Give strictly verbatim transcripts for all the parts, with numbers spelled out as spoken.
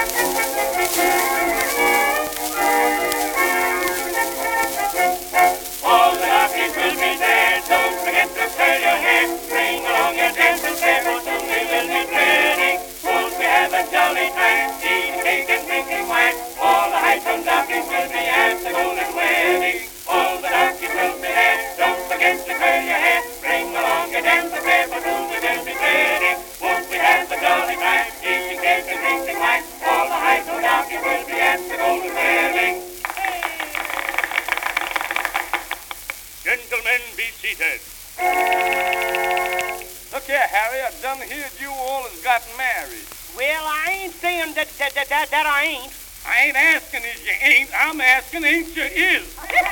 All the darkies will be there. Don't forget to curl your hair. Bring along your dancing fair, for soon we will be ready. Won't we have a jolly time? Eating cake and drinking wine. All the high-toned darkies will be at the golden wedding. All the darkies will be there. Don't forget to curl your hair. Bring along your dancing fair, for soon we will be ready. Won't we have a jolly time? Eating cake and drinking wine. All the high-toned darkies will be at the golden wedding. Gentlemen, be seated. Look here, Harry, I done heard you all has gotten married. Well, I ain't saying that that, that, that, that I ain't. I ain't asking if you ain't, I'm asking ain't you is.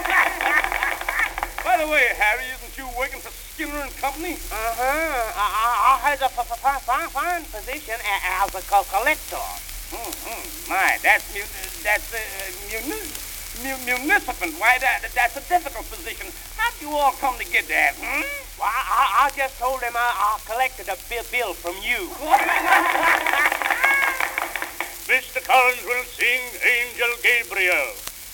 By the way, Harry, isn't you working for Skinner and Company? Uh-huh. I, I, I had a f- f- fine, fine position as a co- collector. Mm-hmm. My, that's mu- that's uh, muni- mu- municipal. Why, that that's a difficult position. How'd you all come to get that, hmm? Well, I, I, I just told them I, I collected a bill, bill from you. Mister Collins will sing Angel Gabriel.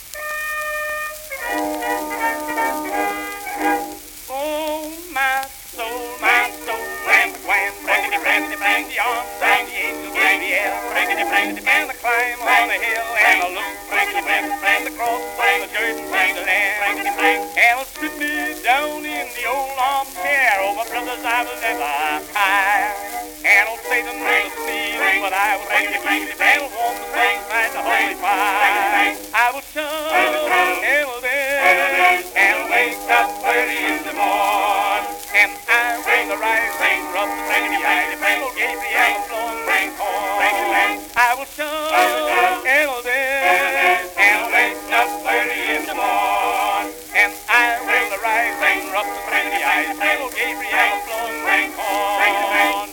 Oh, my soul, my soul, wham, wham, braggity, braggity, braggity, on, sang the angel Gabriel, braggity, braggity, and I climb on a hill, and I look, braggity, braggity, braggity, across, sang the Jordan, sang the land, braggity, braggity, and I'll sit me down in the old armchair, oh, my brothers, I will never tire, and I'll say the name of me, but I will braggity, braggity, and I'll warm the things like the holy fire, I will shout, and I'll dance, and I'll wake up early in the morn, and I will arise, sing, rub the braggity, braggity, braggity, Gabriel, blowing rain corn, I will shout, and I'll dance, and I'll wake up early in the morn, and I will arise, sing, rub the braggity, braggity, Gabriel, blowing rain corn.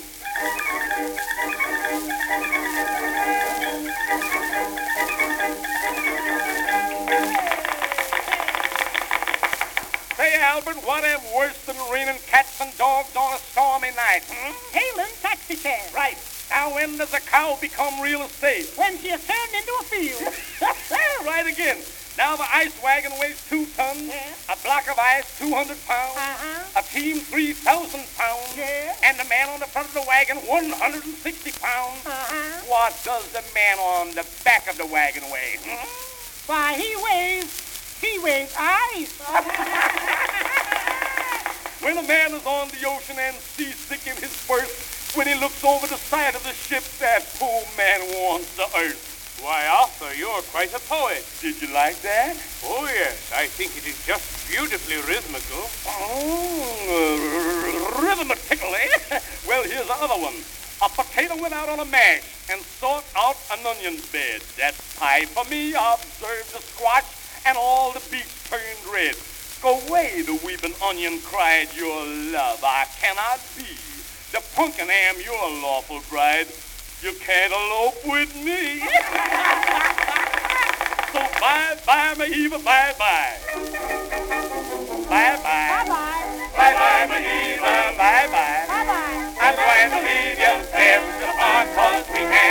Say, Albert, what am worse than raining cats and dogs on a stormy night, hmm? Hailing taxi cab. Right. Now, when does a cow become real estate? When she is turned into a field. Right again. Now, the ice wagon weighs two tons. Yeah. A block of ice, two hundred pounds. Uh-huh. A team, three thousand pounds. Yeah. And the man on the front of the wagon, one hundred sixty pounds. Uh-huh. What does the man on the back of the wagon weigh? Hmm? Why, he weighs, he weighs ice. When a man is on the ocean and seasick in his berth, when he looks over the side of the ship, that poor man wants the earth. Why, Arthur, you're quite a poet. Did you like that? Oh, yes. I think it is just beautifully rhythmical. Oh, uh, rhythmical, eh? Well, here's another one. A potato went out on a mash and sought out an onion bed. That's pie for me. Observe the squash, and all the beets turned red. Go away, the weeping onion cried, your love I cannot be. The pumpkin am your lawful bride. You can't elope with me. So bye-bye, my Eva, bye-bye. Bye-bye. Bye-bye. Bye-bye, my Eva, bye-bye. Bye-bye. I'm going to leave you there to the park, 'cause we can't